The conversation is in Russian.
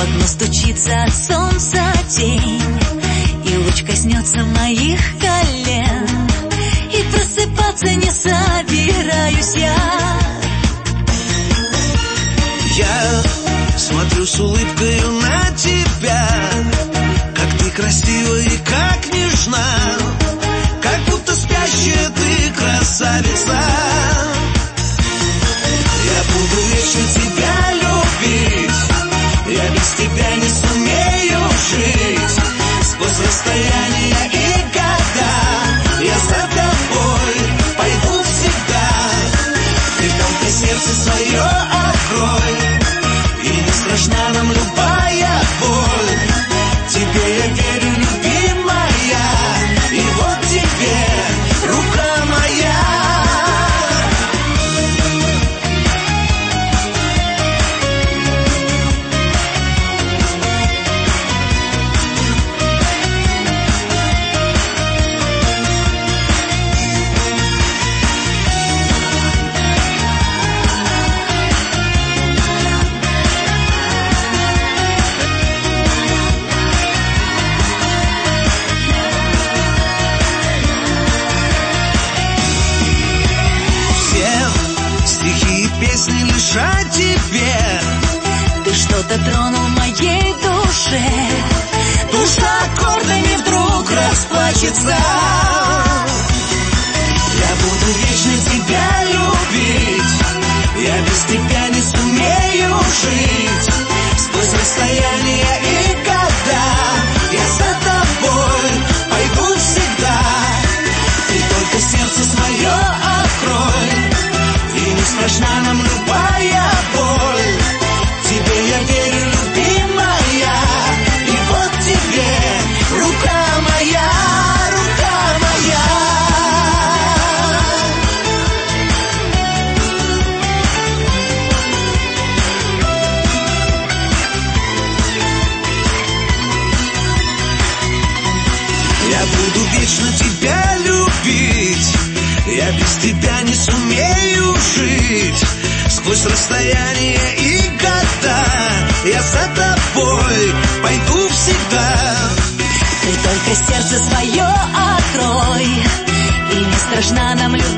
окно стучится от солнца тень, и луч коснется моих колен, и просыпаться не собираюсь я. Я смотрю с улыбкою на тебя, как ты красива и как нежна, как будто спящая ты красавица. Я буду вечно тебя любить, я без тебя не сумею жить. Сквозь расстояние и года я за тобой пойду всегда. Ты только сердце свое открой, и не страшна нам любая боль. Тебе я верю, любимая, и вот тебе рука моя. Песни лишь о тебе. Ты что-то тронул в моей душе, душа аккордами вдруг расплачется. Я буду вечно тебя любить, я без тебя не сумею жить. Сквозь расстояние и года я за тобой пойду всегда. Ты только сердце свое открой, и не страшна нам любая боль. Тебе я верю, любимая, и вот тебе рука моя, рука моя. Я буду вечно тебя любить, я без тебя не сумею жить. Сквозь расстояние и года я за тобой пойду всегда. ты только сердце свое открой, и не страшна нам любовь.